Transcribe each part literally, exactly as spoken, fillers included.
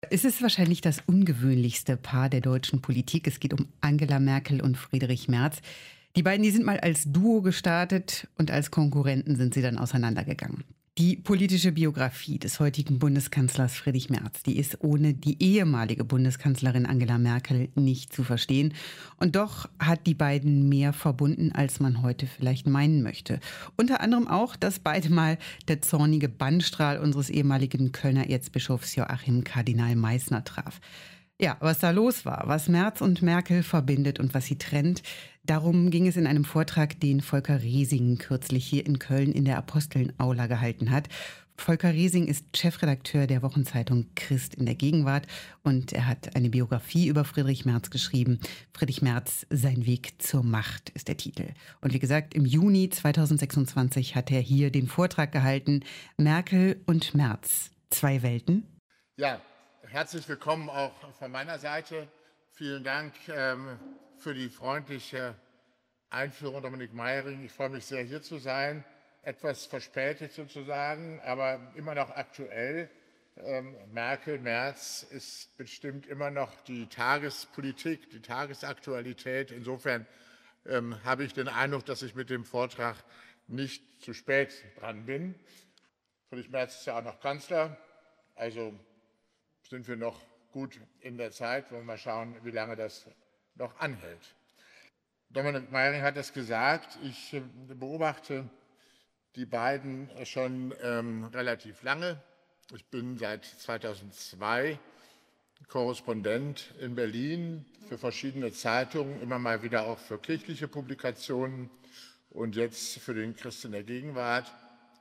Es ist wahrscheinlich das ungewöhnlichste Paar der deutschen Politik. Es geht um Angela Merkel und Friedrich Merz. Die beiden, die sind mal als Duo gestartet und als Konkurrenten sind sie dann auseinandergegangen. Die politische Biografie des heutigen Bundeskanzlers Friedrich Merz, die ist ohne die ehemalige Bundeskanzlerin Angela Merkel nicht zu verstehen. Und doch hat die beiden mehr verbunden, als man heute vielleicht meinen möchte. Unter anderem auch, dass beide mal der zornige Bannstrahl unseres ehemaligen Kölner Erzbischofs Joachim Kardinal Meissner traf. Ja, was da los war, was Merz und Merkel verbindet und was sie trennt, darum ging es in einem Vortrag, den Volker Riesing kürzlich hier in Köln in der Aposteln-Aula gehalten hat. Volker Riesing ist Chefredakteur der Wochenzeitung Christ in der Gegenwart und er hat eine Biografie über Friedrich Merz geschrieben. Friedrich Merz, sein Weg zur Macht ist der Titel. Und wie gesagt, im Juni zweitausendsechsundzwanzig hat er hier den Vortrag gehalten. Merkel und Merz, zwei Welten? Ja, herzlich willkommen auch von meiner Seite. Vielen Dank ähm, für die freundliche Einführung, Dominik Meiring. Ich freue mich sehr, hier zu sein. Etwas verspätet sozusagen, aber immer noch aktuell. Ähm, Merkel, Merz ist bestimmt immer noch die Tagespolitik, die Tagesaktualität. Insofern ähm, habe ich den Eindruck, dass ich mit dem Vortrag nicht zu spät dran bin. Friedrich Merz ist ja auch noch Kanzler, also sind wir noch gut in der Zeit. Wollen wir mal schauen, wie lange das noch anhält. Dominik Meiring hat es gesagt, ich beobachte die beiden schon ähm, relativ lange. Ich bin seit zweitausendzwei Korrespondent in Berlin für verschiedene Zeitungen, immer mal wieder auch für kirchliche Publikationen und jetzt für den Christ in der Gegenwart.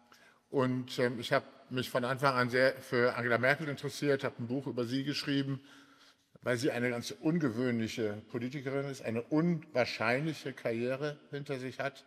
Und ähm, ich habe mich von Anfang an sehr für Angela Merkel interessiert, habe ein Buch über sie geschrieben, weil sie eine ganz ungewöhnliche Politikerin ist, eine unwahrscheinliche Karriere hinter sich hat.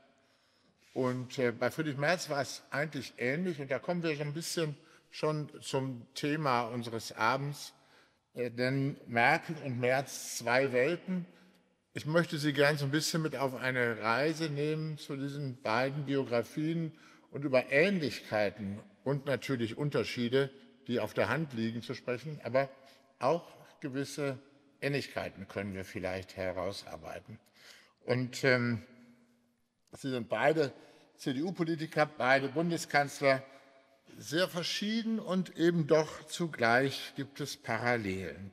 Und äh, bei Friedrich Merz war es eigentlich ähnlich. Und da kommen wir so ein bisschen schon zum Thema unseres Abends. Äh, denn Merkel und Merz, zwei Welten. Ich möchte Sie gern so ein bisschen mit auf eine Reise nehmen zu diesen beiden Biografien und über Ähnlichkeiten und natürlich Unterschiede, die auf der Hand liegen, zu sprechen. Aber auch gewisse Ähnlichkeiten können wir vielleicht herausarbeiten. Und ähm, Sie sind beide C D U-Politiker, beide Bundeskanzler, sehr verschieden und eben doch zugleich gibt es Parallelen.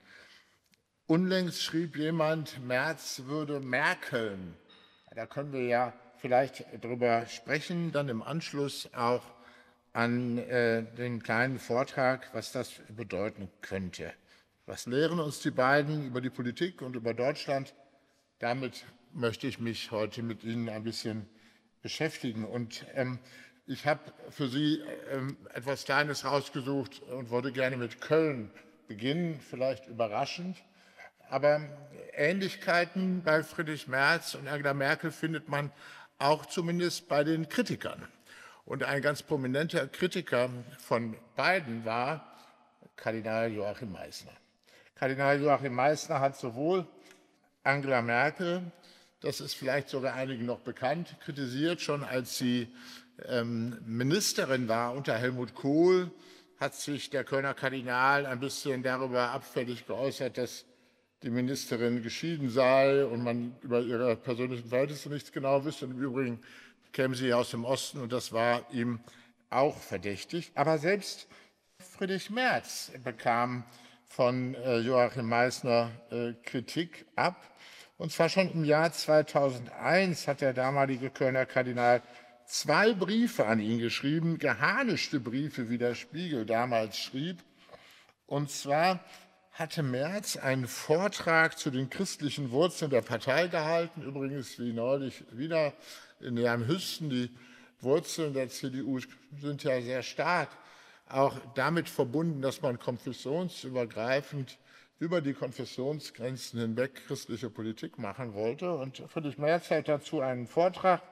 Unlängst schrieb jemand, Merz würde merkeln. Da können wir ja vielleicht drüber sprechen, dann im Anschluss auch an äh, den kleinen Vortrag, was das bedeuten könnte. Was lehren uns die beiden über die Politik und über Deutschland? Damit möchte ich mich heute mit Ihnen ein bisschen beschäftigen. Und ähm, ich habe für Sie ähm, etwas Kleines rausgesucht und wollte gerne mit Köln beginnen, vielleicht überraschend. Aber Ähnlichkeiten bei Friedrich Merz und Angela Merkel findet man auch zumindest bei den Kritikern. Und ein ganz prominenter Kritiker von beiden war Kardinal Joachim Meissner. Kardinal Joachim Meissner hat sowohl Angela Merkel, das ist vielleicht sogar einigen noch bekannt, kritisiert, schon als sie ähm, Ministerin war unter Helmut Kohl, hat sich der Kölner Kardinal ein bisschen darüber abfällig geäußert, dass die Ministerin geschieden sei und man über ihre persönlichen Verhältnisse nichts genau wisse. Und im Übrigen käme sie aus dem Osten und das war ihm auch verdächtig. Aber selbst Friedrich Merz bekam von äh, Joachim Meissner äh, Kritik ab. Und zwar schon im Jahr zweitausendeins hat der damalige Kölner Kardinal zwei Briefe an ihn geschrieben, geharnischte Briefe, wie der Spiegel damals schrieb. Und zwar hatte Merz einen Vortrag zu den christlichen Wurzeln der Partei gehalten, übrigens wie neulich wieder in Jan Hüsten. Die Wurzeln der C D U sind ja sehr stark, auch damit verbunden, dass man konfessionsübergreifend über die Konfessionsgrenzen hinweg christliche Politik machen wollte. Und Friedrich Merz hält dazu einen Vortrag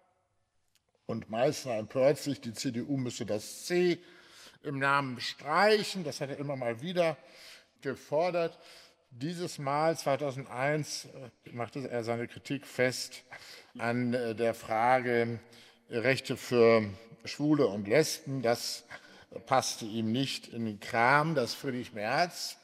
und Meissner empört sich, die C D U müsse das C im Namen streichen. Das hat er immer mal wieder gefordert. Dieses Mal, zweitausendeins, machte er seine Kritik fest an der Frage Rechte für Schwule und Lesben. Das passte ihm nicht in den Kram, dass Friedrich Merz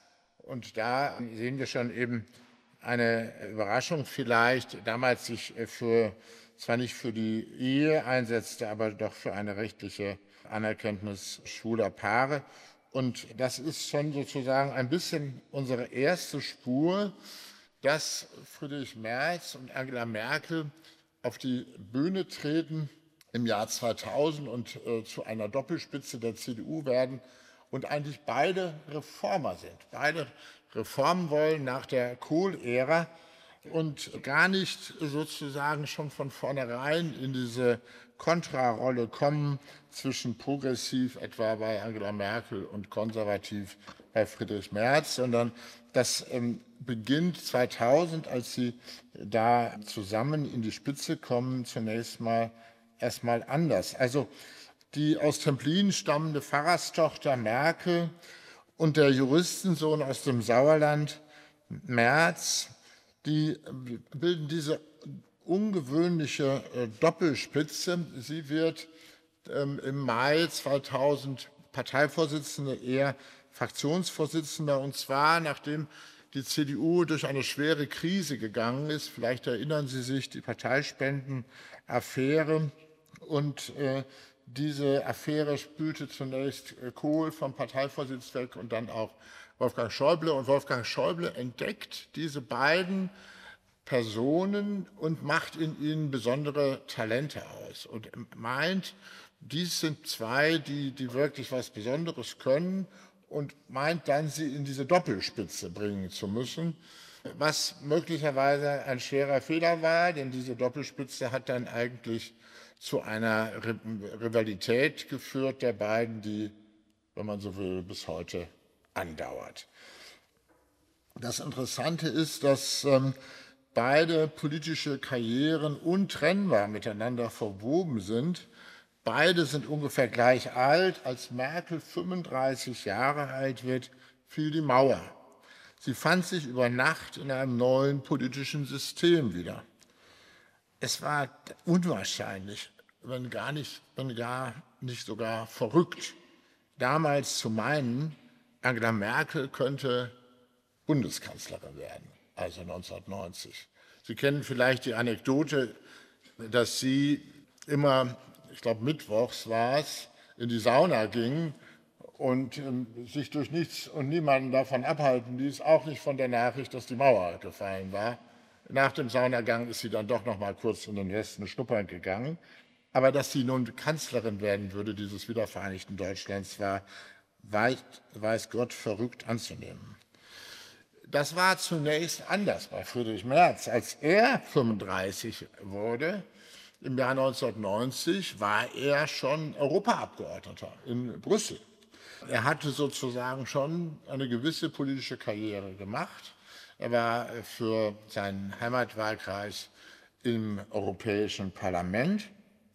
Und da sehen wir schon eben eine Überraschung vielleicht, damals sich für, zwar nicht für die Ehe einsetzte, aber doch für eine rechtliche Anerkenntnis schwuler Paare. Und das ist schon sozusagen ein bisschen unsere erste Spur, dass Friedrich Merz und Angela Merkel auf die Bühne treten im Jahr zweitausend und äh, zu einer Doppelspitze der C D U werden und eigentlich beide Reformer sind. Beide Reformen wollen nach der Kohl-Ära und gar nicht sozusagen schon von vornherein in diese Kontrarolle kommen zwischen progressiv etwa bei Angela Merkel und konservativ bei Friedrich Merz, sondern das ähm, beginnt zweitausend, als sie da zusammen in die Spitze kommen, zunächst mal erstmal anders. Also die aus Templin stammende Pfarrerstochter Merkel und der Juristensohn aus dem Sauerland Merz, die bilden diese ungewöhnliche äh, Doppelspitze. Sie wird ähm, im Mai zweitausend Parteivorsitzende, er Fraktionsvorsitzender, und zwar nachdem die C D U durch eine schwere Krise gegangen ist. Vielleicht erinnern Sie sich, die Parteispendenaffäre. Und äh, diese Affäre spülte zunächst äh, Kohl vom Parteivorsitz weg und dann auch Wolfgang Schäuble. Und Wolfgang Schäuble entdeckt diese beiden Personen und macht in ihnen besondere Talente aus und meint, dies sind zwei, die, die wirklich was Besonderes können, und meint dann, sie in diese Doppelspitze bringen zu müssen, was möglicherweise ein schwerer Fehler war, denn diese Doppelspitze hat dann eigentlich zu einer Rivalität geführt der beiden, die, wenn man so will, bis heute andauert. Das Interessante ist, dass ähm, beide politische Karrieren untrennbar miteinander verwoben sind. Beide sind ungefähr gleich alt. Als Merkel fünfunddreißig Jahre alt wird, fiel die Mauer. Sie fand sich über Nacht in einem neuen politischen System wieder. Es war unwahrscheinlich, wenn gar nicht, wenn gar nicht sogar verrückt, damals zu meinen, Angela Merkel könnte Bundeskanzlerin werden, also neunzehnhundertneunzig. Sie kennen vielleicht die Anekdote, dass sie immer, ich glaube mittwochs war es, in die Sauna ging und ähm, sich durch nichts und niemanden davon abhalten ließ, auch nicht von der Nachricht, dass die Mauer gefallen war. Nach dem Saunagang ist sie dann doch noch mal kurz in den Westen schnuppern gegangen. Aber dass sie nun Kanzlerin werden würde, dieses wiedervereinigten Deutschlands, war weit, weiß Gott, verrückt anzunehmen. Das war zunächst anders bei Friedrich Merz. Als er fünfunddreißig wurde, im Jahr neunzehnhundertneunzig, war er schon Europaabgeordneter in Brüssel. Er hatte sozusagen schon eine gewisse politische Karriere gemacht. Er war für seinen Heimatwahlkreis im Europäischen Parlament.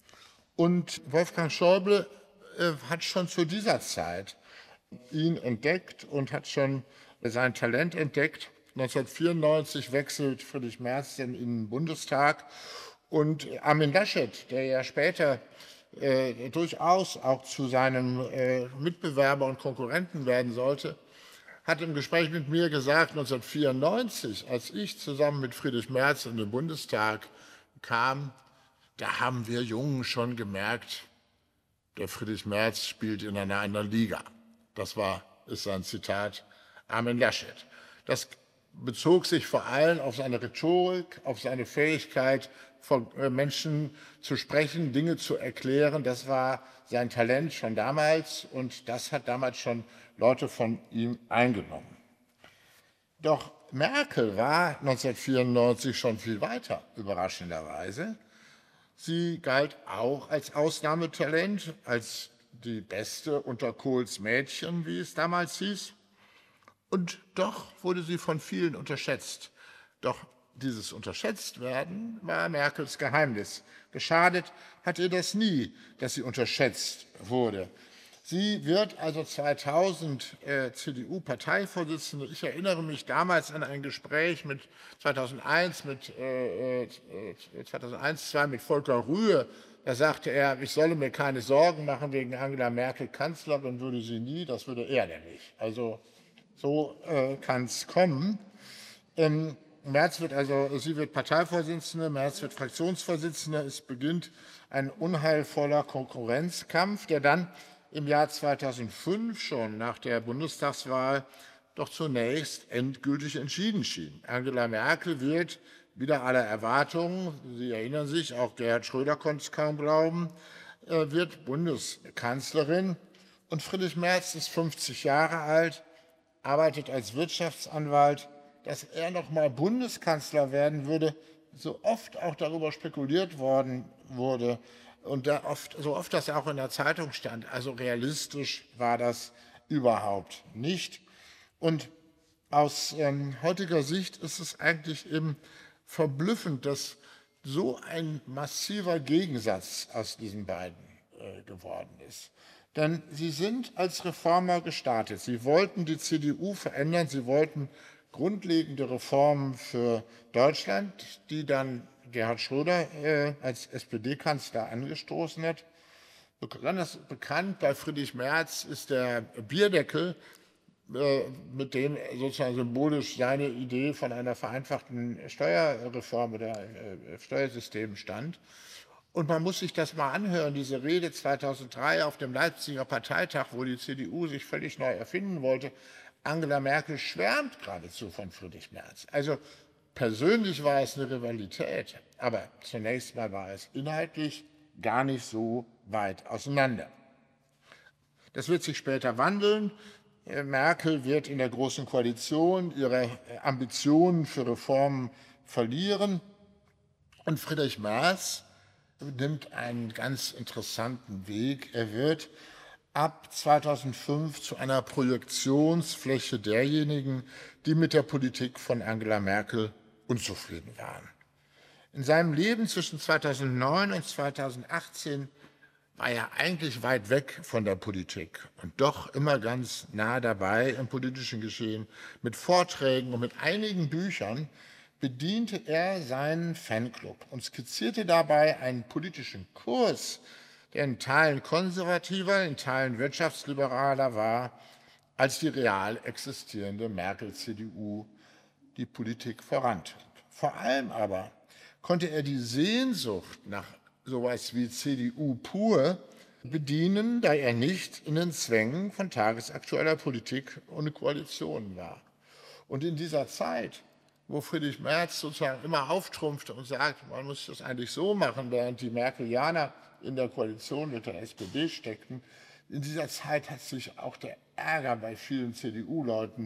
Und Wolfgang Schäuble äh, hat schon zu dieser Zeit ihn entdeckt und hat schon sein Talent entdeckt. neunzehnhundertvierundneunzig wechselt Friedrich Merz dann in den Bundestag. Und Armin Laschet, der ja später äh, durchaus auch zu seinem äh, Mitbewerber und Konkurrenten werden sollte, hat im Gespräch mit mir gesagt, neunzehnhundertvierundneunzig, als ich zusammen mit Friedrich Merz in den Bundestag kam, da haben wir Jungen schon gemerkt, der Friedrich Merz spielt in einer anderen Liga. Das war, ist sein Zitat, Armin Laschet. Das bezog sich vor allem auf seine Rhetorik, auf seine Fähigkeit, vor Menschen zu sprechen, Dinge zu erklären. Das war sein Talent schon damals und das hat damals schon Leute von ihm eingenommen. Doch Merkel war neunzehnhundertvierundneunzig schon viel weiter, überraschenderweise. Sie galt auch als Ausnahmetalent, als die Beste unter Kohls Mädchen, wie es damals hieß. Und doch wurde sie von vielen unterschätzt. Doch dieses Unterschätztwerden war Merkels Geheimnis. Geschadet hat ihr das nie, dass sie unterschätzt wurde. Sie wird also zweitausend äh, C D U-Parteivorsitzende. Ich erinnere mich damals an ein Gespräch mit zweitausendeins, mit äh, zweitausendeins, zwei mit Volker Rühe. Da sagte er, ich solle mir keine Sorgen machen wegen Angela Merkel Kanzlerin, würde sie nie, das würde er nämlich. Also So äh, kann es kommen. Ähm, Merz wird also, sie wird Parteivorsitzende, Merz wird Fraktionsvorsitzende. Es beginnt ein unheilvoller Konkurrenzkampf, der dann im Jahr zweitausendfünf schon nach der Bundestagswahl doch zunächst endgültig entschieden schien. Angela Merkel wird wider aller Erwartungen, Sie erinnern sich, auch Gerhard Schröder konnte es kaum glauben, wird Bundeskanzlerin. Und Friedrich Merz ist fünfzig Jahre alt, arbeitet als Wirtschaftsanwalt. Dass er noch mal Bundeskanzler werden würde, so oft auch darüber spekuliert worden wurde und da oft, so oft das auch in der Zeitung stand, also realistisch war das überhaupt nicht. Und aus ähm, heutiger Sicht ist es eigentlich eben verblüffend, dass so ein massiver Gegensatz aus diesen beiden äh, geworden ist. Denn sie sind als Reformer gestartet. Sie wollten die C D U verändern, sie wollten grundlegende Reformen für Deutschland, die dann Gerhard Schröder äh, als S P D-Kanzler angestoßen hat. Besonders bekannt bei Friedrich Merz ist der Bierdeckel, äh, mit dem sozusagen symbolisch seine Idee von einer vereinfachten Steuerreform oder äh, Steuersystem stand. Und man muss sich das mal anhören, diese Rede zweitausenddrei auf dem Leipziger Parteitag, wo die C D U sich völlig neu erfinden wollte. Angela Merkel schwärmt geradezu von Friedrich Merz. Also persönlich war es eine Rivalität, aber zunächst mal war es inhaltlich gar nicht so weit auseinander. Das wird sich später wandeln. Merkel wird in der Großen Koalition ihre Ambitionen für Reformen verlieren. Und Friedrich Merz nimmt einen ganz interessanten Weg. Er wird ab zweitausendfünf zu einer Projektionsfläche derjenigen, die mit der Politik von Angela Merkel unzufrieden waren. In seinem Leben zwischen zweitausendneun und zweitausendachtzehn war er eigentlich weit weg von der Politik und doch immer ganz nah dabei im politischen Geschehen. Mit Vorträgen und mit einigen Büchern bediente er seinen Fanclub und skizzierte dabei einen politischen Kurs, der in Teilen konservativer, in Teilen wirtschaftsliberaler war, als die real existierende Merkel-C D U die Politik vorantrieb. Vor allem aber konnte er die Sehnsucht nach sowas wie C D U pur bedienen, da er nicht in den Zwängen von tagesaktueller Politik und Koalitionen war. Und in dieser Zeit, wo Friedrich Merz sozusagen immer auftrumpfte und sagte, man muss das eigentlich so machen, während die Merkelianer in der Koalition mit der S P D steckten, in dieser Zeit hat sich auch der Ärger bei vielen C D U-Leuten,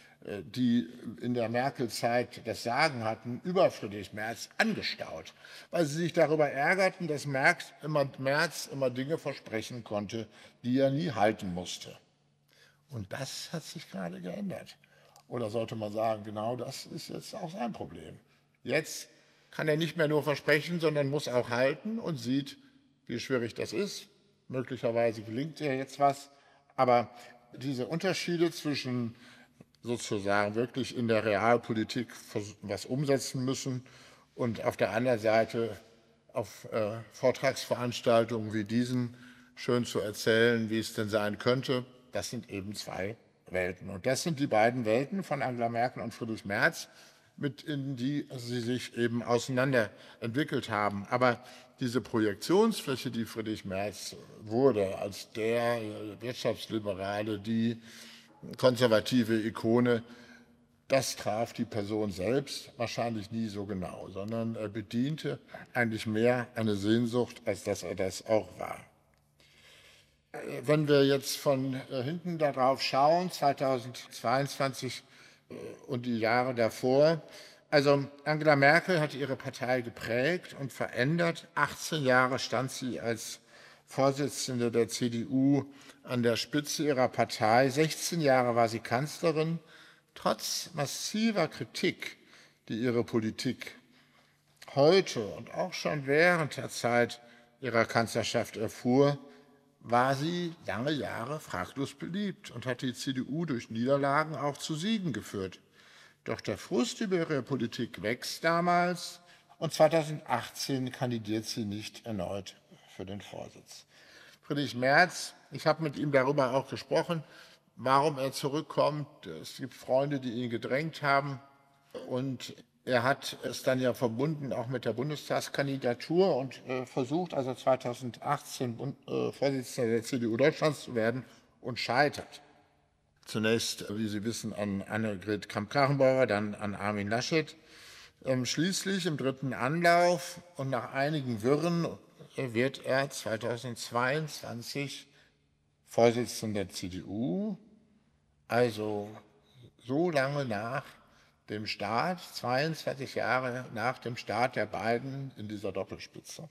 die in der Merkel-Zeit das Sagen hatten, über Friedrich Merz angestaut, weil sie sich darüber ärgerten, dass Merz immer, Merz immer Dinge versprechen konnte, die er nie halten musste. Und das hat sich gerade geändert. Oder sollte man sagen, genau das ist jetzt auch sein Problem. Jetzt kann er nicht mehr nur versprechen, sondern muss auch halten und sieht, wie schwierig das ist. Möglicherweise gelingt ihr jetzt was. Aber diese Unterschiede zwischen sozusagen wirklich in der Realpolitik was umsetzen müssen und auf der anderen Seite auf äh, Vortragsveranstaltungen wie diesen schön zu erzählen, wie es denn sein könnte, das sind eben zwei Welten. Und das sind die beiden Welten von Angela Merkel und Friedrich Merz, mit in die sie sich eben auseinander entwickelt haben. Aber diese Projektionsfläche, die Friedrich Merz wurde, als der Wirtschaftsliberale, die konservative Ikone, das traf die Person selbst wahrscheinlich nie so genau, sondern er bediente eigentlich mehr eine Sehnsucht, als dass er das auch war. Wenn wir jetzt von hinten darauf schauen, zweitausendzweiundzwanzig und die Jahre davor, also Angela Merkel hat ihre Partei geprägt und verändert. achtzehn Jahre stand sie als Vorsitzende der C D U an der Spitze ihrer Partei. sechzehn Jahre war sie Kanzlerin. Trotz massiver Kritik, die ihre Politik heute und auch schon während der Zeit ihrer Kanzlerschaft erfuhr, war sie lange Jahre fraglos beliebt und hat die C D U durch Niederlagen auch zu Siegen geführt. Doch der Frust über ihre Politik wächst damals und zweitausendachtzehn kandidiert sie nicht erneut für den Vorsitz. Friedrich Merz, ich habe mit ihm darüber auch gesprochen, warum er zurückkommt. Es gibt Freunde, die ihn gedrängt haben. Und er hat es dann ja verbunden auch mit der Bundestagskandidatur und äh, versucht also zweitausendachtzehn Bund, äh, Vorsitzender der C D U Deutschlands zu werden und scheitert. Zunächst, wie Sie wissen, an Annegret Kramp-Karrenbauer, dann an Armin Laschet. Ähm, schließlich im dritten Anlauf und nach einigen Wirren äh, wird er zweitausendzweiundzwanzig Vorsitzender der C D U, also so lange nach dem Start, zweiundzwanzig Jahre nach dem Start der beiden in dieser Doppelspitze.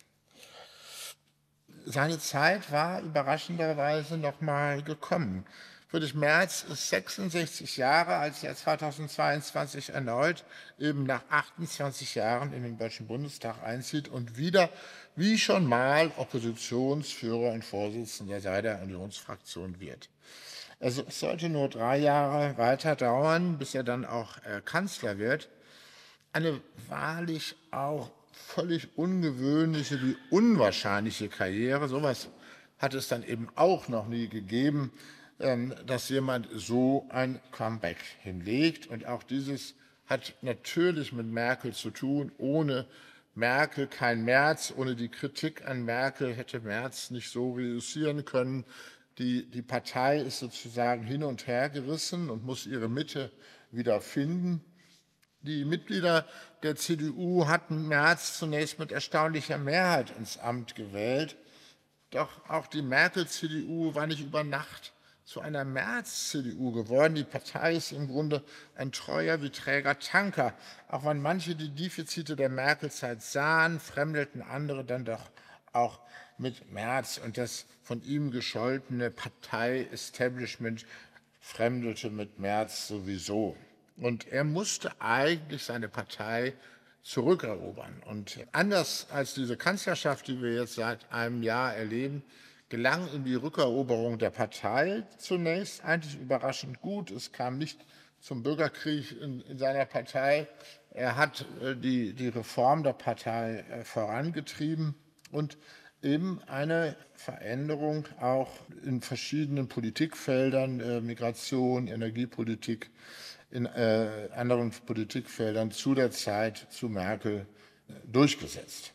Seine Zeit war überraschenderweise noch mal gekommen. Friedrich Merz ist sechsundsechzig Jahre, als er zweitausendzweiundzwanzig erneut eben nach achtundzwanzig Jahren in den Deutschen Bundestag einzieht und wieder, wie schon mal, Oppositionsführer und Vorsitzender seiner Unionsfraktion wird. Also es sollte nur drei Jahre weiter dauern, bis er dann auch äh, Kanzler wird. Eine wahrlich auch völlig ungewöhnliche, wie unwahrscheinliche Karriere. Sowas hat es dann eben auch noch nie gegeben, ähm, dass jemand so ein Comeback hinlegt. Und auch dieses hat natürlich mit Merkel zu tun. Ohne Merkel kein Merz. Ohne die Kritik an Merkel hätte Merz nicht so reüssieren können. Die, die Partei ist sozusagen hin und her gerissen und muss ihre Mitte wieder finden. Die Mitglieder der C D U hatten Merz zunächst mit erstaunlicher Mehrheit ins Amt gewählt. Doch auch die Merkel-C D U war nicht über Nacht zu einer Merz-C D U geworden. Die Partei ist im Grunde ein treuer wie träger Tanker. Auch wenn manche die Defizite der Merkel-Zeit sahen, fremdelten andere dann doch auch mit Merz. Und das von ihm gescholtene Partei-Establishment fremdelte mit Merz sowieso. Und er musste eigentlich seine Partei zurückerobern. Und anders als diese Kanzlerschaft, die wir jetzt seit einem Jahr erleben, gelang ihm die Rückeroberung der Partei zunächst eigentlich überraschend gut. Es kam nicht zum Bürgerkrieg in, in seiner Partei. Er hat äh, die, die Reform der Partei äh, vorangetrieben und eben eine Veränderung auch in verschiedenen Politikfeldern, äh, Migration, Energiepolitik, in äh, anderen Politikfeldern zu der Zeit zu Merkel äh, durchgesetzt.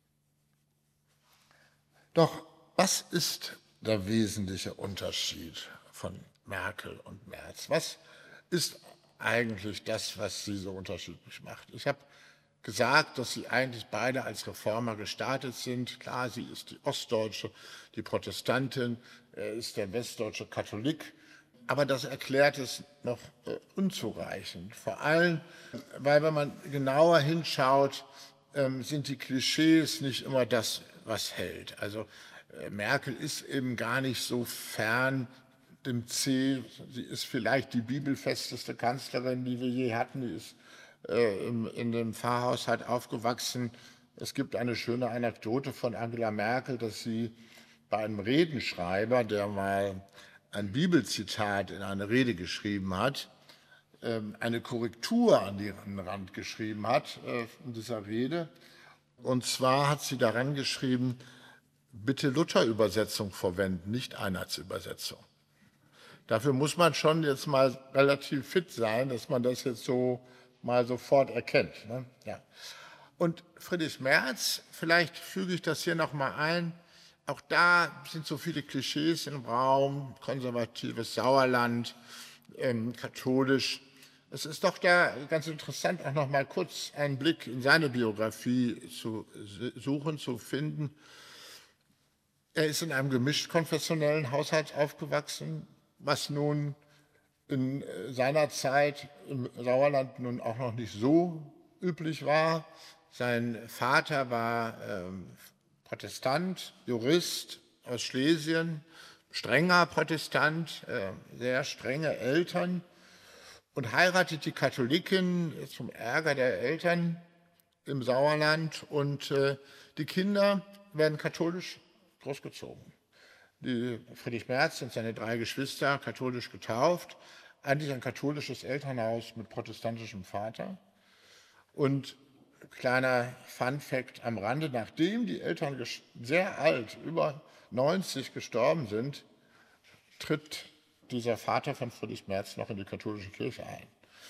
Doch was ist der wesentliche Unterschied von Merkel und Merz? Was ist eigentlich das, was sie so unterschiedlich macht? Ich habe gesagt, dass sie eigentlich beide als Reformer gestartet sind. Klar, sie ist die Ostdeutsche, die Protestantin, er ist der westdeutsche Katholik. Aber das erklärt es noch äh, unzureichend. Vor allem, weil wenn man genauer hinschaut, ähm, sind die Klischees nicht immer das, was hält. Also äh, Merkel ist eben gar nicht so fern dem C. Sie ist vielleicht die bibelfesteste Kanzlerin, die wir je hatten. Die ist äh, im, in dem Pfarrhaushalt aufgewachsen. Es gibt eine schöne Anekdote von Angela Merkel, dass sie bei einem Redenschreiber, der mal ein Bibelzitat in eine Rede geschrieben hat, eine Korrektur an den Rand geschrieben hat in dieser Rede. Und zwar hat sie daran geschrieben, bitte Luther-Übersetzung verwenden, nicht Einheitsübersetzung. Dafür muss man schon jetzt mal relativ fit sein, dass man das jetzt so mal sofort erkennt. Ne? Ja. Und Friedrich Merz, vielleicht füge ich das hier noch mal ein, auch da sind so viele Klischees im Raum, konservatives Sauerland, ähm, katholisch. Es ist doch da ganz interessant, auch noch mal kurz einen Blick in seine Biografie zu suchen, zu finden. Er ist in einem gemischt konfessionellen Haushalt aufgewachsen, was nun in seiner Zeit im Sauerland nun auch noch nicht so üblich war. Sein Vater war ähm, Protestant, Jurist aus Schlesien, strenger Protestant, äh, sehr strenge Eltern und heiratet die Katholikin zum Ärger der Eltern im Sauerland und äh, die Kinder werden katholisch großgezogen. Die Friedrich Merz und seine drei Geschwister katholisch getauft, eigentlich ein katholisches Elternhaus mit protestantischem Vater. Und kleiner Fun-Fact am Rande, nachdem die Eltern sehr alt, über neunzig gestorben sind, tritt dieser Vater von Friedrich Merz noch in die katholische Kirche ein.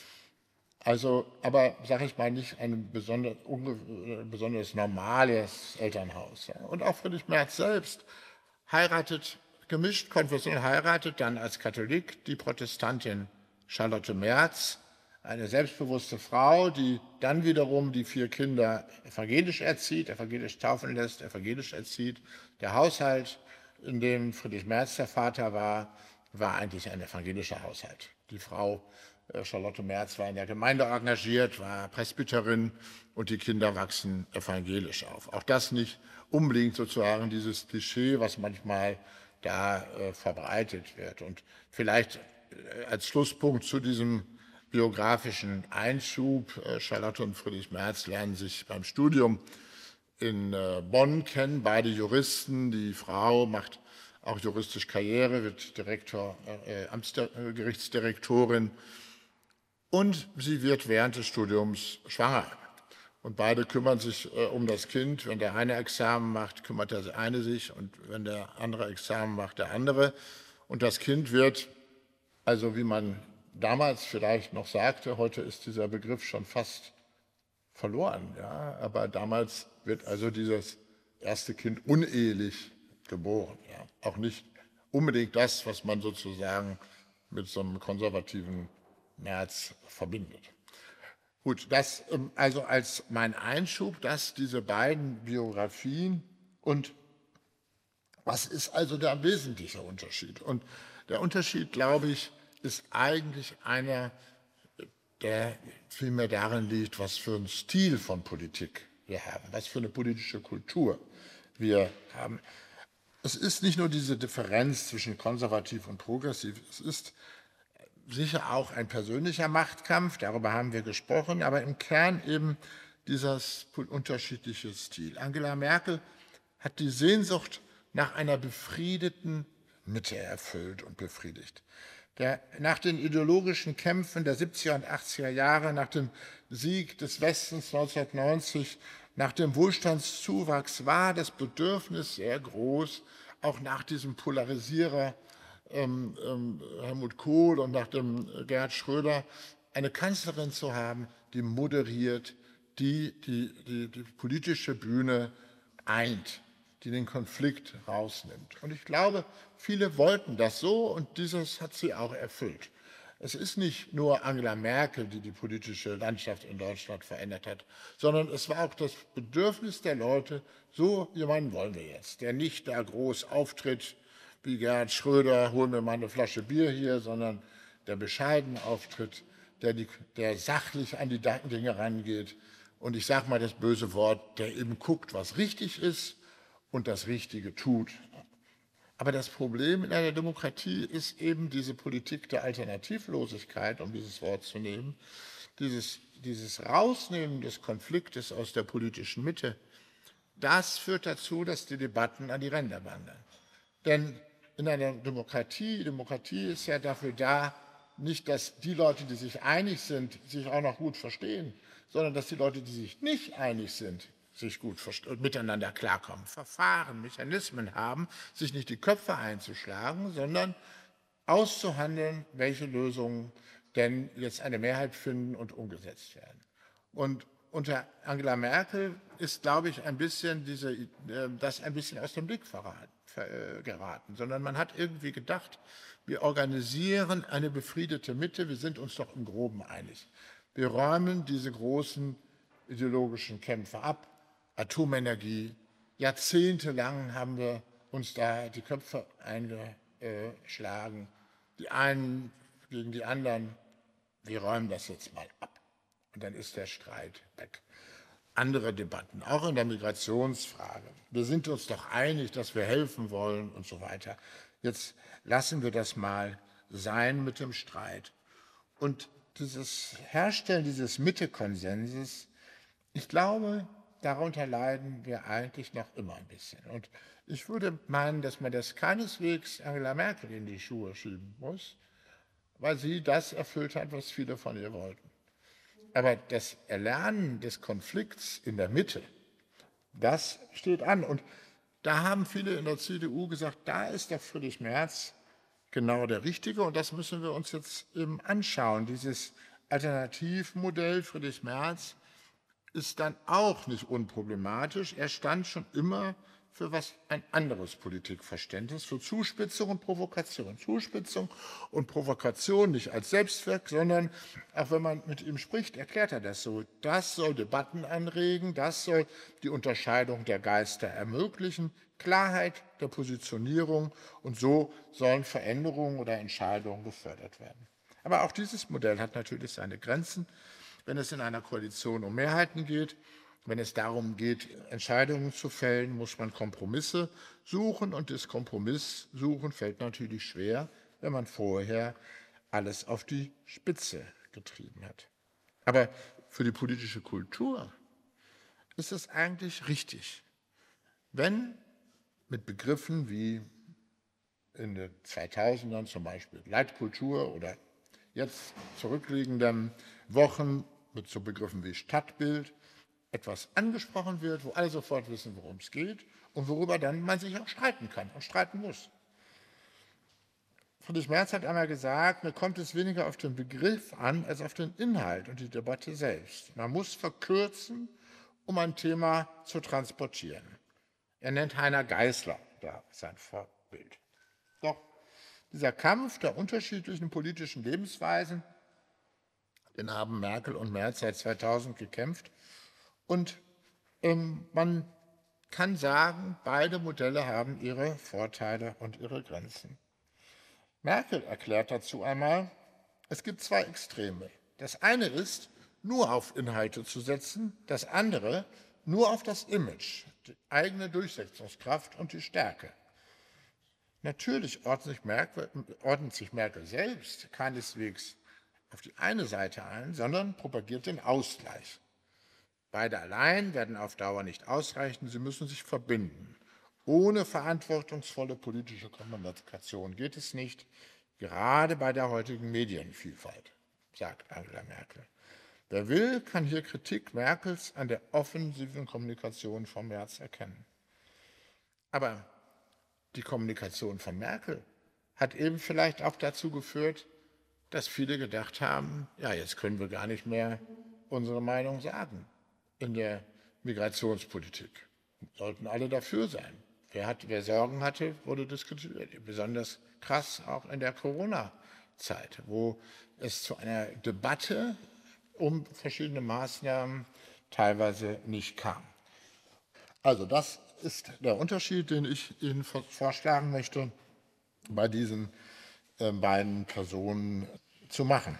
Also, aber sage ich mal, nicht ein besonders, besonders normales Elternhaus. Ja. Und auch Friedrich Merz selbst heiratet, gemischt konfessionell heiratet, dann als Katholik die Protestantin Charlotte Merz, eine selbstbewusste Frau, die dann wiederum die vier Kinder evangelisch erzieht, evangelisch taufen lässt, evangelisch erzieht. Der Haushalt, in dem Friedrich Merz der Vater war, war eigentlich ein evangelischer Haushalt. Die Frau Charlotte Merz war in der Gemeinde engagiert, war Presbyterin und die Kinder wachsen evangelisch auf. Auch das nicht unbedingt sozusagen dieses Klischee, was manchmal da äh, verbreitet wird. Und vielleicht äh, als Schlusspunkt zu diesem biografischen Einschub, äh, Charlotte und Friedrich Merz lernen sich beim Studium in äh, Bonn kennen, beide Juristen. Die Frau macht auch juristisch Karriere, wird Direktor, äh, Amtsgerichtsdirektorin. Und sie wird während des Studiums schwanger. Und beide kümmern sich äh, um das Kind. Wenn der eine Examen macht, kümmert der eine sich. Und wenn der andere Examen macht, der andere. Und das Kind wird, also wie man damals vielleicht noch sagte, heute ist dieser Begriff schon fast verloren. Ja? Aber damals wird also dieses erste Kind unehelich geboren. Ja? Auch nicht unbedingt das, was man sozusagen mit so einem konservativen Merz verbindet. Gut, das also als mein Einschub, dass diese beiden Biografien und was ist also der wesentliche Unterschied? Und der Unterschied, glaube ich, ist eigentlich einer, der vielmehr darin liegt, was für einen Stil von Politik wir haben, was für eine politische Kultur wir haben. Es ist nicht nur diese Differenz zwischen konservativ und progressiv, es ist sicher auch ein persönlicher Machtkampf, darüber haben wir gesprochen, aber im Kern eben dieses unterschiedliche Stil. Angela Merkel hat die Sehnsucht nach einer befriedeten Mitte erfüllt und befriedigt. Der, nach den ideologischen Kämpfen der siebziger und achtziger Jahre, nach dem Sieg des Westens neunzehnhundertneunzig, nach dem Wohlstandszuwachs war das Bedürfnis sehr groß, auch nach diesem Polarisierer Ähm, ähm, Helmut Kohl und nach dem Gerhard Schröder eine Kanzlerin zu haben, die moderiert, die die, die die politische Bühne eint, die den Konflikt rausnimmt. Und ich glaube, viele wollten das so und dieses hat sie auch erfüllt. Es ist nicht nur Angela Merkel, die die politische Landschaft in Deutschland verändert hat, sondern es war auch das Bedürfnis der Leute, so jemanden wollen wir jetzt, der nicht da groß auftritt, wie Gerhard Schröder, hol mir mal eine Flasche Bier hier, sondern der bescheiden auftritt, der, die, der sachlich an die Dinge rangeht und ich sage mal das böse Wort, der eben guckt, was richtig ist und das Richtige tut. Aber das Problem in einer Demokratie ist eben diese Politik der Alternativlosigkeit, um dieses Wort zu nehmen, dieses, dieses Rausnehmen des Konfliktes aus der politischen Mitte. Das führt dazu, dass die Debatten an die Ränder wandern. Denn in einer Demokratie, Demokratie ist ja dafür da, nicht, dass die Leute, die sich einig sind, sich auch noch gut verstehen, sondern dass die Leute, die sich nicht einig sind, sich gut und miteinander klarkommen, Verfahren, Mechanismen haben, sich nicht die Köpfe einzuschlagen, sondern auszuhandeln, welche Lösungen denn jetzt eine Mehrheit finden und umgesetzt werden. Und unter Angela Merkel ist, glaube ich, ein bisschen diese, äh, das ein bisschen aus dem Blick verraten. geraten, sondern man hat irgendwie gedacht, wir organisieren eine befriedete Mitte, wir sind uns doch im Groben einig. Wir räumen diese großen ideologischen Kämpfe ab, Atomenergie, jahrzehntelang haben wir uns da die Köpfe eingeschlagen, die einen gegen die anderen, wir räumen das jetzt mal ab. Und dann ist der Streit weg. Andere Debatten, auch in der Migrationsfrage. Wir sind uns doch einig, dass wir helfen wollen und so weiter. Jetzt lassen wir das mal sein mit dem Streit. Und dieses Herstellen dieses Mitte-Konsenses, ich glaube, darunter leiden wir eigentlich noch immer ein bisschen. Und ich würde meinen, dass man das keineswegs Angela Merkel in die Schuhe schieben muss, weil sie das erfüllt hat, was viele von ihr wollten. Aber das Erlernen des Konflikts in der Mitte, das steht an. Und da haben viele in der C D U gesagt, da ist der Friedrich Merz genau der richtige und das müssen wir uns jetzt eben anschauen. Dieses Alternativmodell Friedrich Merz ist dann auch nicht unproblematisch. Er stand schon immer für was ein anderes Politikverständnis, für Zuspitzung und Provokation. Zuspitzung und Provokation nicht als Selbstzweck, sondern auch wenn man mit ihm spricht, erklärt er das so. Das soll Debatten anregen, das soll die Unterscheidung der Geister ermöglichen, Klarheit der Positionierung und so sollen Veränderungen oder Entscheidungen gefördert werden. Aber auch dieses Modell hat natürlich seine Grenzen, wenn es in einer Koalition um Mehrheiten geht. Wenn es darum geht, Entscheidungen zu fällen, muss man Kompromisse suchen und das Kompromisssuchen fällt natürlich schwer, wenn man vorher alles auf die Spitze getrieben hat. Aber für die politische Kultur ist es eigentlich richtig, wenn mit Begriffen wie in den zweitausendern zum Beispiel Leitkultur oder jetzt zurückliegenden Wochen mit so Begriffen wie Stadtbild etwas angesprochen wird, wo alle sofort wissen, worum es geht und worüber dann man sich auch streiten kann und streiten muss. Friedrich Merz hat einmal gesagt, mir kommt es weniger auf den Begriff an, als auf den Inhalt und die Debatte selbst. Man muss verkürzen, um ein Thema zu transportieren. Er nennt Heiner Geißler da sein Vorbild. Doch dieser Kampf der unterschiedlichen politischen Lebensweisen, den haben Merkel und Merz seit zweitausend gekämpft. Und ähm, man kann sagen, beide Modelle haben ihre Vorteile und ihre Grenzen. Merkel erklärt dazu einmal, es gibt zwei Extreme. Das eine ist, nur auf Inhalte zu setzen, das andere nur auf das Image, die eigene Durchsetzungskraft und die Stärke. Natürlich ordnet sich Merkel, ordnet sich Merkel selbst keineswegs auf die eine Seite ein, sondern propagiert den Ausgleich. Beide allein werden auf Dauer nicht ausreichen, sie müssen sich verbinden. Ohne verantwortungsvolle politische Kommunikation geht es nicht, gerade bei der heutigen Medienvielfalt, sagt Angela Merkel. Wer will, kann hier Kritik Merkels an der offensiven Kommunikation von Merz erkennen. Aber die Kommunikation von Merkel hat eben vielleicht auch dazu geführt, dass viele gedacht haben, ja, jetzt können wir gar nicht mehr unsere Meinung sagen in der Migrationspolitik. Sollten alle dafür sein. Wer, hat, wer Sorgen hatte, wurde diskutiert. Besonders krass auch in der Corona-Zeit, wo es zu einer Debatte um verschiedene Maßnahmen teilweise nicht kam. Also das ist der Unterschied, den ich Ihnen vorschlagen möchte, bei diesen äh, beiden Personen zu machen.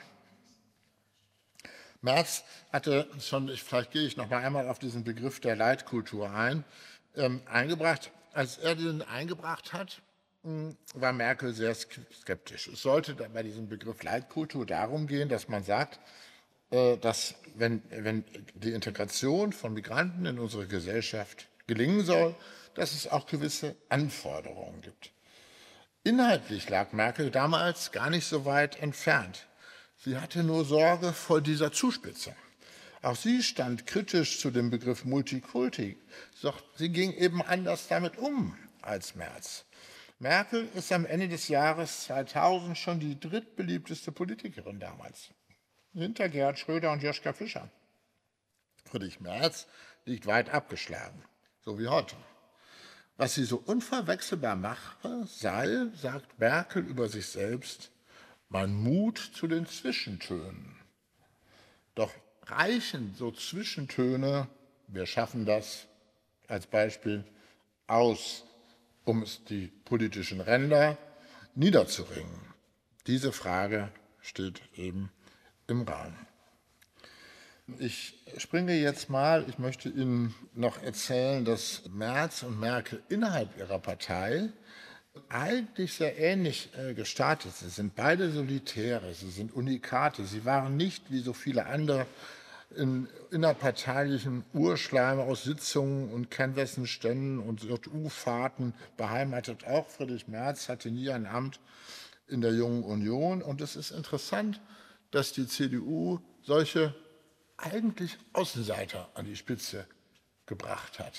Merz hatte schon, vielleicht gehe ich noch mal einmal auf diesen Begriff der Leitkultur ein, ähm, eingebracht. Als er den eingebracht hat, mh, war Merkel sehr skeptisch. Es sollte bei diesem Begriff Leitkultur darum gehen, dass man sagt, äh, dass wenn, wenn die Integration von Migranten in unsere Gesellschaft gelingen soll, dass es auch gewisse Anforderungen gibt. Inhaltlich lag Merkel damals gar nicht so weit entfernt. Sie hatte nur Sorge vor dieser Zuspitzung. Auch sie stand kritisch zu dem Begriff Multikulti, doch sie ging eben anders damit um als Merz. Merkel ist am Ende des Jahres zweitausend schon die drittbeliebteste Politikerin damals, hinter Gerhard Schröder und Joschka Fischer. Friedrich Merz liegt weit abgeschlagen, so wie heute. Was sie so unverwechselbar mache, sei, sagt Merkel über sich selbst, mein Mut zu den Zwischentönen. Doch reichen so Zwischentöne, wir schaffen das als Beispiel, aus, um es die politischen Ränder niederzuringen? Diese Frage steht eben im Raum. Ich springe jetzt mal, ich möchte Ihnen noch erzählen, dass Merz und Merkel innerhalb ihrer Partei eigentlich sehr ähnlich äh, gestartet sind. Sie sind beide Solitäre, sie sind Unikate. Sie waren nicht, wie so viele andere, in innerparteilichen Urschleim aus Sitzungen und Kernwessenständen und J U-Fahrten beheimatet. Auch Friedrich Merz hatte nie ein Amt in der Jungen Union. Und es ist interessant, dass die C D U solche eigentlich Außenseiter an die Spitze gebracht hat.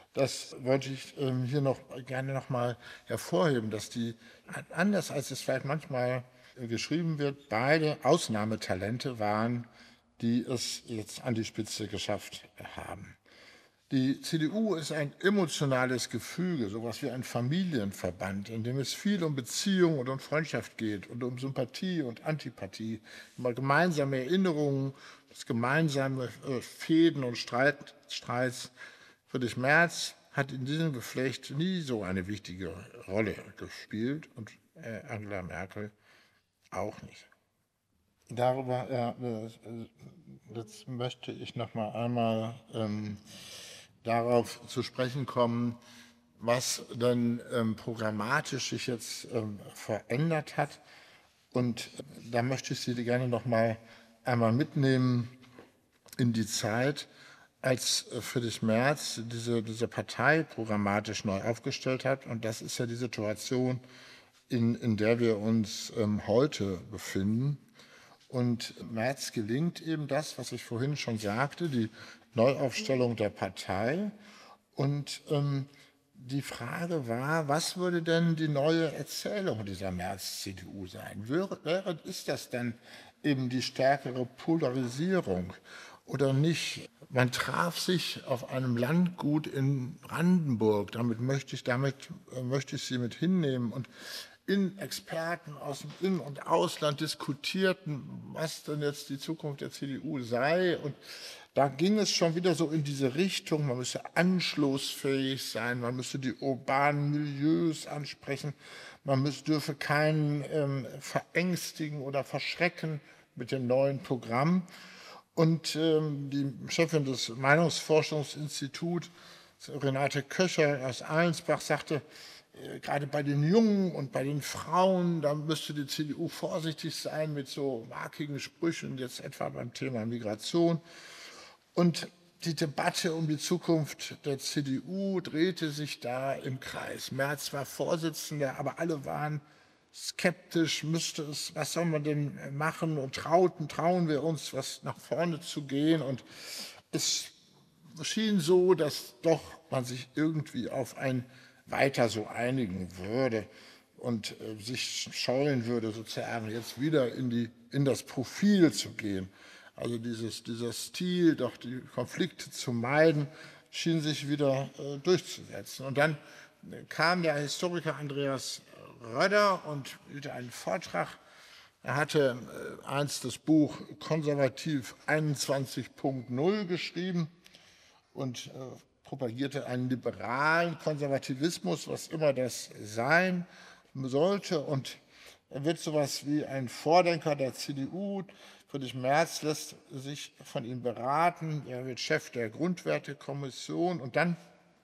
Das wollte ich ähm, hier noch gerne noch mal hervorheben, dass die, anders als es vielleicht manchmal äh, geschrieben wird, beide Ausnahmetalente waren, die es jetzt an die Spitze geschafft haben. Die C D U ist ein emotionales Gefüge, sowas wie ein Familienverband, in dem es viel um Beziehung und um Freundschaft geht und um Sympathie und Antipathie, über gemeinsame Erinnerungen, das gemeinsame äh, Fehden und Streit, Streits. Friedrich Merz hat in diesem Geflecht nie so eine wichtige Rolle gespielt und äh, Angela Merkel auch nicht. Darüber, ja, jetzt möchte ich noch mal einmal ähm, darauf zu sprechen kommen, was dann ähm, programmatisch sich jetzt ähm, verändert hat. Und da möchte ich Sie gerne noch mal einmal mitnehmen in die Zeit, als Friedrich Merz diese, diese Partei programmatisch neu aufgestellt hat. Und das ist ja die Situation, in, in der wir uns ähm, heute befinden. Und Merz gelingt eben das, was ich vorhin schon sagte, die Neuaufstellung der Partei. Und ähm, die Frage war, was würde denn die neue Erzählung dieser Merz-C D U sein? Wäre, wäre, ist das dann eben die stärkere Polarisierung oder nicht? Man traf sich auf einem Landgut in Brandenburg, damit möchte ich, damit, äh, möchte ich Sie mit hinnehmen. Und in Experten aus dem In- und Ausland diskutierten, was denn jetzt die Zukunft der C D U sei. Und da ging es schon wieder so in diese Richtung, man müsse anschlussfähig sein, man müsse die urbanen Milieus ansprechen, man müsse, dürfe keinen ähm, verängstigen oder verschrecken mit dem neuen Programm. Und ähm, die Chefin des Meinungsforschungsinstituts, Renate Köcher aus Allensbach, sagte, gerade bei den Jungen und bei den Frauen, da müsste die C D U vorsichtig sein mit so markigen Sprüchen, jetzt etwa beim Thema Migration. Und die Debatte um die Zukunft der C D U drehte sich da im Kreis. Merz war Vorsitzender, aber alle waren skeptisch, müsste es, was soll man denn machen und trauten, trauen wir uns, was nach vorne zu gehen. Und es schien so, dass doch man sich irgendwie auf ein weiter so einigen würde und äh, sich scheuen würde, sozusagen jetzt wieder in, die, in das Profil zu gehen. Also dieses, dieser Stil, doch die Konflikte zu meiden, schien sich wieder äh, durchzusetzen. Und dann äh, kam der Historiker Andreas Röder und hielt einen Vortrag. Er hatte äh, einst das Buch Konservativ einundzwanzig Punkt null geschrieben und äh, propagierte einen liberalen Konservativismus, was immer das sein sollte. Und er wird so etwas wie ein Vordenker der C D U. Friedrich Merz lässt sich von ihm beraten. Er wird Chef der Grundwertekommission. Und dann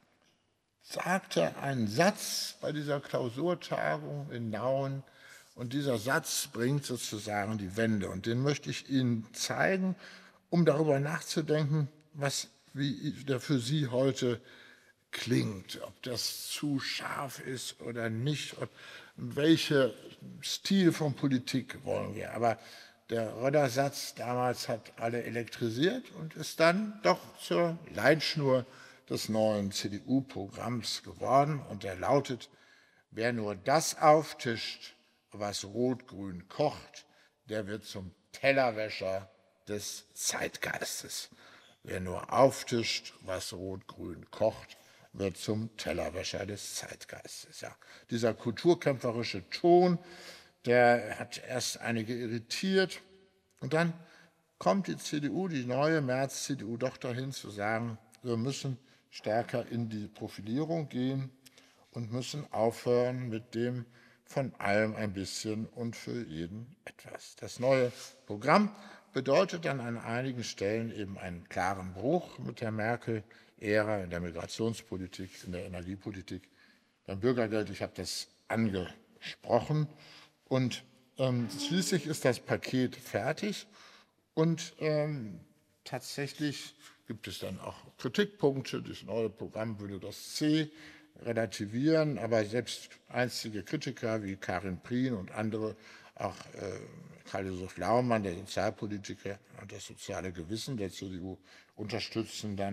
sagt er einen Satz bei dieser Klausurtagung in Nauen. Und dieser Satz bringt sozusagen die Wende. Und den möchte ich Ihnen zeigen, um darüber nachzudenken, was wie der für Sie heute klingt, ob das zu scharf ist oder nicht, ob, welcher Stil von Politik wollen wir. Aber der Röder-Satz damals hat alle elektrisiert und ist dann doch zur Leitschnur des neuen C D U-Programms geworden. Und er lautet, wer nur das auftischt, was rot-grün kocht, der wird zum Tellerwäscher des Zeitgeistes. Wer nur auftischt, was rot-grün kocht, wird zum Tellerwäscher des Zeitgeistes. Ja, dieser kulturkämpferische Ton, der hat erst einige irritiert. Und dann kommt die C D U, die neue Merz-C D U, doch dahin zu sagen, wir müssen stärker in die Profilierung gehen und müssen aufhören mit dem von allem ein bisschen und für jeden etwas. Das neue Programm bedeutet dann an einigen Stellen eben einen klaren Bruch mit der Merkel-Ära in der Migrationspolitik, in der Energiepolitik, beim Bürgergeld. Ich habe das angesprochen. Und ähm, schließlich ist das Paket fertig. Und ähm, tatsächlich gibt es dann auch Kritikpunkte. Das neue Programm würde das C relativieren, aber selbst einstige Kritiker wie Karin Prien und andere, auch äh, Karl-Josef Laumann, der Sozialpolitiker und das soziale Gewissen der C D U, unterstützen dann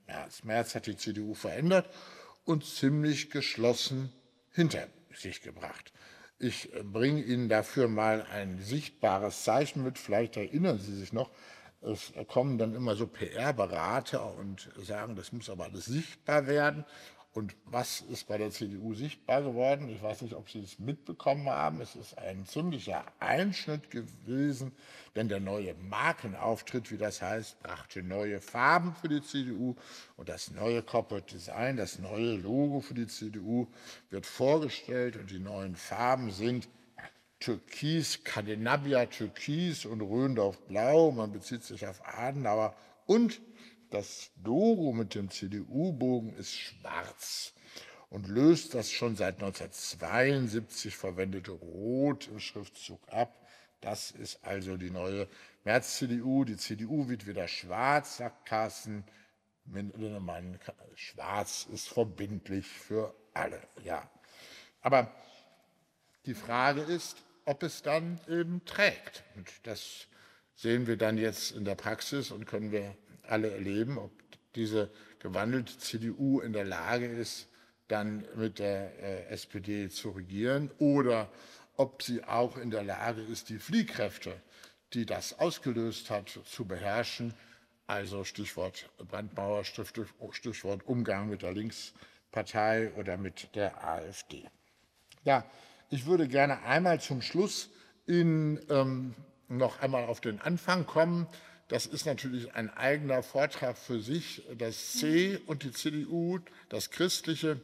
Merz. Merz hat die C D U verändert und ziemlich geschlossen hinter sich gebracht. Ich bringe Ihnen dafür mal ein sichtbares Zeichen mit. Vielleicht erinnern Sie sich noch, es kommen dann immer so P R-Berater und sagen, das muss aber alles sichtbar werden. Und was ist bei der C D U sichtbar geworden? Ich weiß nicht, ob Sie es mitbekommen haben. Es ist ein ziemlicher Einschnitt gewesen, denn der neue Markenauftritt, wie das heißt, brachte neue Farben für die C D U. Und das neue Corporate Design, das neue Logo für die C D U wird vorgestellt. Und die neuen Farben sind Türkis, Skandinavia Türkis und Rhöndorf Blau. Man bezieht sich auf Adenauer. Und das Logo mit dem C D U-Bogen ist schwarz und löst das schon seit neunzehnhundertzweiundsiebzig verwendete Rot im Schriftzug ab. Das ist also die neue Merz-C D U. Die C D U wird wieder schwarz, sagt Carsten Linnemann. Schwarz ist verbindlich für alle. Ja. Aber die Frage ist, ob es dann eben trägt. Und das sehen wir dann jetzt in der Praxis und können wir alle erleben, ob diese gewandelte C D U in der Lage ist, dann mit der äh, S P D zu regieren oder ob sie auch in der Lage ist, die Fliehkräfte, die das ausgelöst hat, zu beherrschen. Also Stichwort Brandmauer, Stichwort Umgang mit der Linkspartei oder mit der AfD. Ja, ich würde gerne einmal zum Schluss in, ähm, noch einmal auf den Anfang kommen. Das ist natürlich ein eigener Vortrag für sich, das C und die C D U, das Christliche.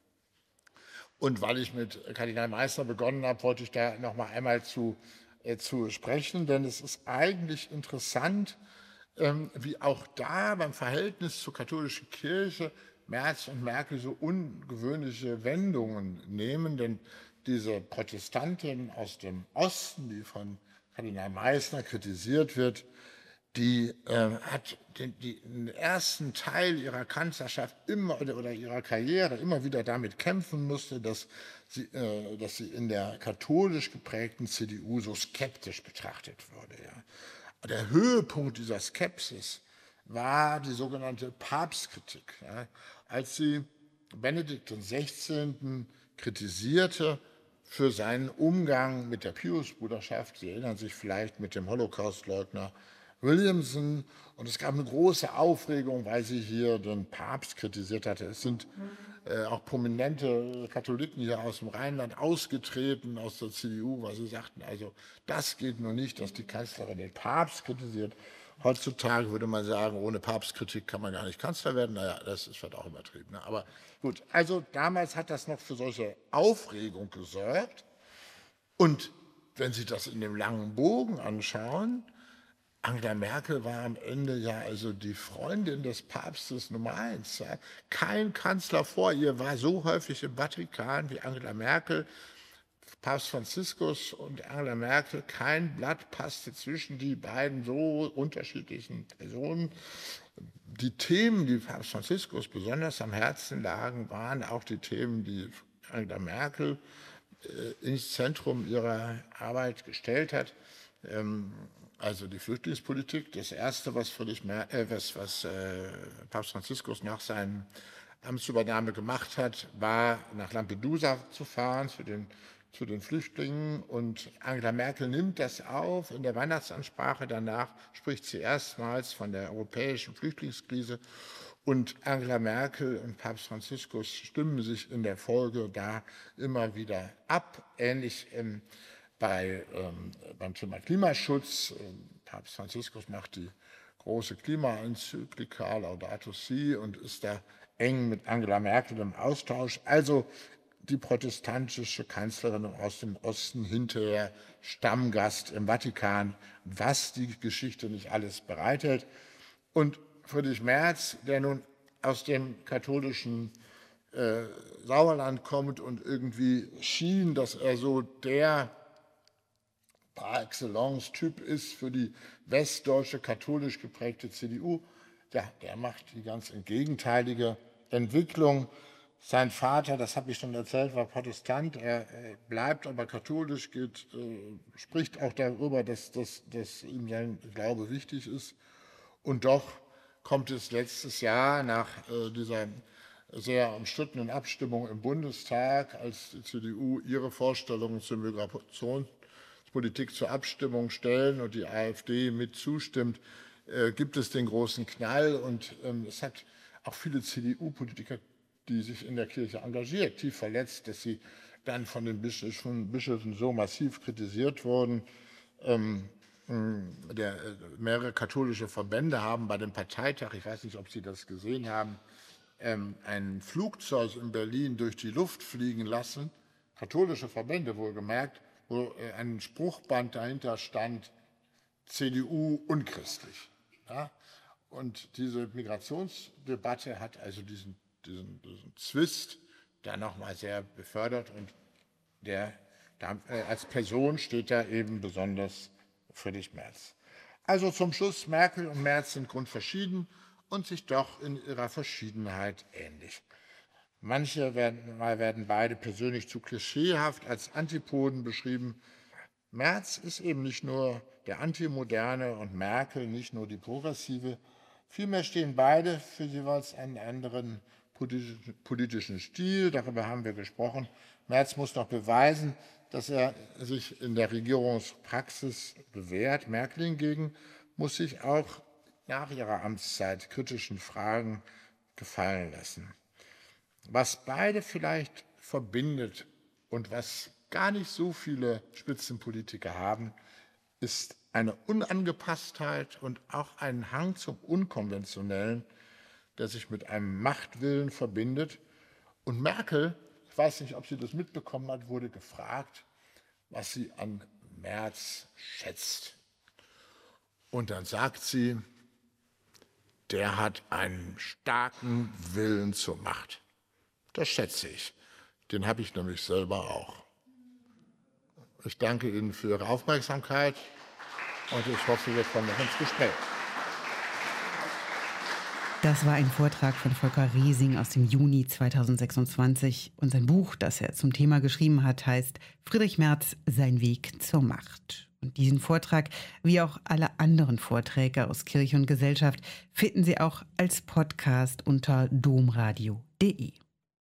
Und weil ich mit Kardinal Meissner begonnen habe, wollte ich da noch mal einmal zu, äh, zu sprechen, denn es ist eigentlich interessant, ähm, wie auch da beim Verhältnis zur katholischen Kirche Merz und Merkel so ungewöhnliche Wendungen nehmen, denn diese Protestantin aus dem Osten, die von Kardinal Meissner kritisiert wird, die äh, hat den, die, den ersten Teil ihrer Kanzlerschaft immer oder, oder ihrer Karriere immer wieder damit kämpfen musste, dass sie, äh, dass sie in der katholisch geprägten C D U so skeptisch betrachtet wurde. Ja. Der Höhepunkt dieser Skepsis war die sogenannte Papstkritik, ja, als sie Benedikt den Sechzehnten kritisierte für seinen Umgang mit der Piusbruderschaft. Sie erinnern sich vielleicht mit dem Holocaustleugner Williamson, und es gab eine große Aufregung, weil sie hier den Papst kritisiert hatte. Es sind äh, auch prominente Katholiken hier aus dem Rheinland ausgetreten aus der C D U, weil sie sagten, also das geht nur nicht, dass die Kanzlerin den Papst kritisiert. Heutzutage würde man sagen, ohne Papstkritik kann man gar nicht Kanzler werden. Naja, das ist vielleicht auch übertrieben. Ne? Aber gut, also damals hat das noch für solche Aufregung gesorgt. Und wenn Sie das in dem langen Bogen anschauen, Angela Merkel war am Ende ja also die Freundin des Papstes Nummer eins. Ja. Kein Kanzler vor ihr war so häufig im Vatikan wie Angela Merkel. Papst Franziskus und Angela Merkel, kein Blatt passte zwischen die beiden so unterschiedlichen Personen. Die Themen, die Papst Franziskus besonders am Herzen lagen, waren auch die Themen, die Angela Merkel äh, ins Zentrum ihrer Arbeit gestellt hat. Ähm, also die Flüchtlingspolitik. Das Erste, was, völlig mehr, äh, was, was äh, Papst Franziskus nach seiner Amtsübernahme gemacht hat, war nach Lampedusa zu fahren für den zu den Flüchtlingen, und Angela Merkel nimmt das auf. In der Weihnachtsansprache danach spricht sie erstmals von der europäischen Flüchtlingskrise, und Angela Merkel und Papst Franziskus stimmen sich in der Folge da immer wieder ab. Ähnlich ähm, bei, ähm, beim Thema Klimaschutz. Papst Franziskus macht die große Klimaenzyklika Laudato Si und ist da eng mit Angela Merkel im Austausch. Also die protestantische Kanzlerin aus dem Osten, hinterher Stammgast im Vatikan, was die Geschichte nicht alles bereithält. Und Friedrich Merz, der nun aus dem katholischen äh, Sauerland kommt und irgendwie schien, dass er so der par excellence Typ ist für die westdeutsche katholisch geprägte C D U, ja, der macht die ganz gegenteilige Entwicklung. Sein Vater, das habe ich schon erzählt, war Protestant, er bleibt aber katholisch, geht, äh, spricht auch darüber, dass, dass, dass ihm sein Glaube wichtig ist. Und doch kommt es letztes Jahr nach äh, dieser sehr umstrittenen Abstimmung im Bundestag, als die C D U ihre Vorstellungen zur Migrationspolitik zur Abstimmung stellen und die AfD mit zustimmt, äh, gibt es den großen Knall. Und ähm, es hat auch viele C D U-Politiker, die sich in der Kirche engagiert, tief verletzt, dass sie dann von den Bischöfen, Bischöfen so massiv kritisiert wurden. Ähm, der, mehrere katholische Verbände haben bei dem Parteitag, ich weiß nicht, ob Sie das gesehen haben, ähm, ein Flugzeug in Berlin durch die Luft fliegen lassen, katholische Verbände wohlgemerkt, wo äh, ein Spruchband dahinter stand, C D U unchristlich. Ja? Und diese Migrationsdebatte hat also diesen, diesen, diesen Zwist da nochmal sehr befördert und der, da, äh, als Person steht da eben besonders Friedrich Merz. Also zum Schluss, Merkel und Merz sind grundverschieden und sich doch in ihrer Verschiedenheit ähnlich. Manche werden, mal werden beide persönlich zu klischeehaft als Antipoden beschrieben. Merz ist eben nicht nur der Antimoderne und Merkel nicht nur die Progressive. Vielmehr stehen beide für jeweils einen anderen politischen Stil. Darüber haben wir gesprochen. Merz muss noch beweisen, dass er sich in der Regierungspraxis bewährt. Merkel hingegen muss sich auch nach ihrer Amtszeit kritischen Fragen gefallen lassen. Was beide vielleicht verbindet und was gar nicht so viele Spitzenpolitiker haben, ist eine Unangepasstheit und auch ein Hang zum Unkonventionellen, der sich mit einem Machtwillen verbindet. Und Merkel, ich weiß nicht, ob sie das mitbekommen hat, wurde gefragt, was sie an Merz schätzt. Und dann sagt sie, der hat einen starken Willen zur Macht. Das schätze ich. Den habe ich nämlich selber auch. Ich danke Ihnen für Ihre Aufmerksamkeit und ich hoffe, wir kommen noch ins Gespräch. Das war ein Vortrag von Volker Riesing aus dem Juni zweitausendsechsundzwanzig. Und sein Buch, das er zum Thema geschrieben hat, heißt Friedrich Merz, sein Weg zur Macht. Und diesen Vortrag, wie auch alle anderen Vorträge aus Kirche und Gesellschaft, finden Sie auch als Podcast unter domradio punkt de.